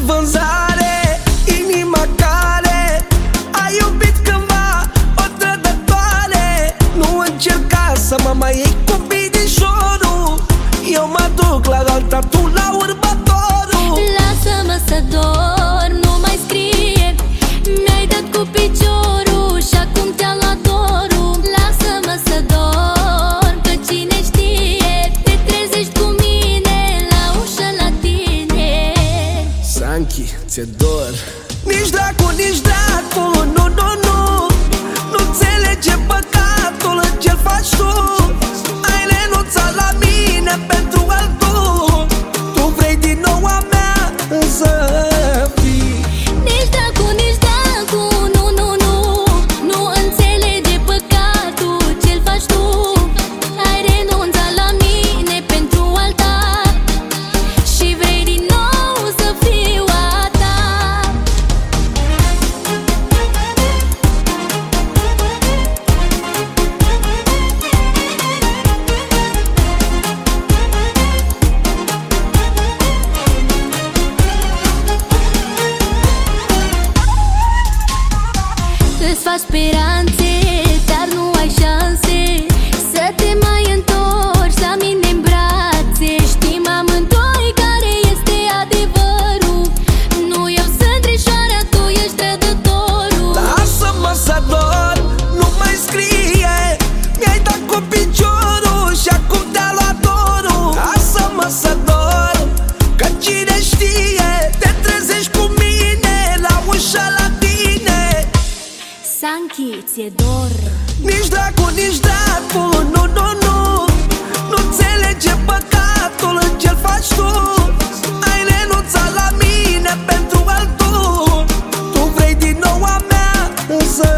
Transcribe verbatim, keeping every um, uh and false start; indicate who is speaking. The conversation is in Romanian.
Speaker 1: vânzare, inima care a iubit cândva o trădătoare. Nu încerca să mă mai iei cu bidișorul, eu mă duc la alta, tu la următorul.
Speaker 2: Lasă-mă să dorm, nu mai scrie, mi-ai dat cu piciorul și acum te-a luat dorul. Lasă-mă să dorm, că cine știe, te trezești cu mine la ușă la tine.
Speaker 1: Sanchi, ți-e dor. Nici dracu, nici dracu, nu, nu, nu. Nu înțelege păcatul ce-l faci tu. Ai renunțat la mine pentru altul. Tu vrei din nou a mea să fii.
Speaker 2: Nici dracu, nici dracu, nu, nu, nu. Nu înțelege păcatul ce-l faci tu. Ai renunțat la mine pentru alta și vrei din nou să fiu a ta. Îți faci speranțe, dar nu ai șanse să te mai întorci la mine în brațe. Știm amândoi care este adevărul. Nu eu sunt trișoara, tu ești trădătorul.
Speaker 1: Lasă-mă să dorm, nu mai scrie, mi-ai dat cu piciorul și acum te-a luat dorul. Lasă-mă să dorm, că cine știe, te trezești cu mine la ușa la tine.
Speaker 2: Sanchi, ți-e dor.
Speaker 1: Nici dracu, nici dracu, nu, nu, nu. Nu înțelege păcatul ce-l faci tu. Ai renunțat la mine pentru altul. Tu vrei din nou a mea să